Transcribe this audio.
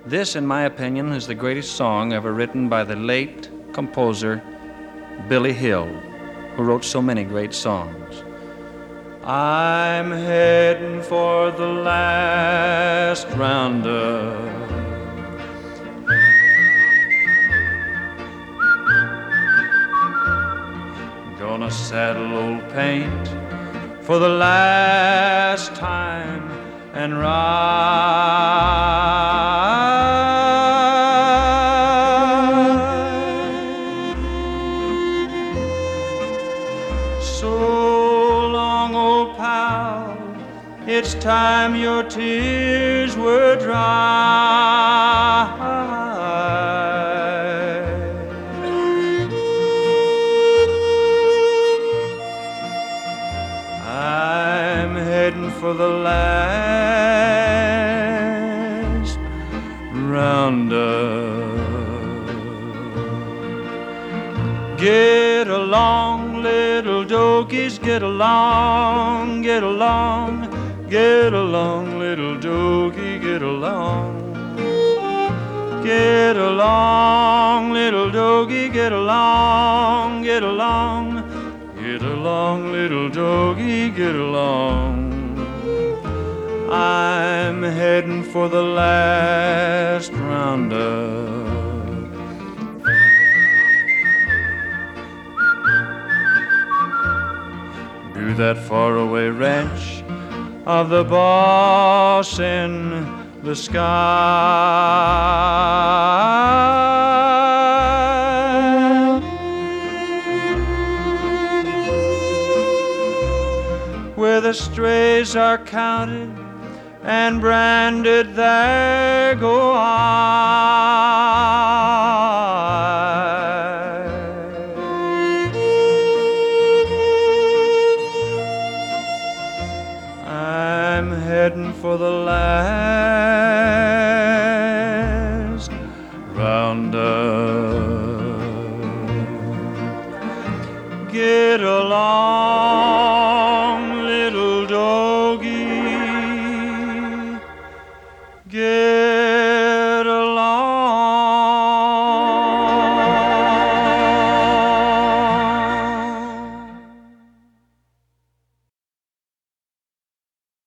This, in my opinion, is the greatest song ever written by the late composer Billy Hill, who wrote so many great songs. I'm heading for the last roundup. Gonna saddle old Paint for the last time and ride. So long, old pal, it's time your tears were dry. I'm heading for the last roundup. Get along, little dogies, get along, get along, get along, little doggie, get along. Get along, little doggie, get along, get along. Get along, little doggie, get along. I'm heading for the last roundup. To that faraway ranch of the boss in the sky, where the strays are counted and branded, there go I. I'm heading for the last roundup. Get along,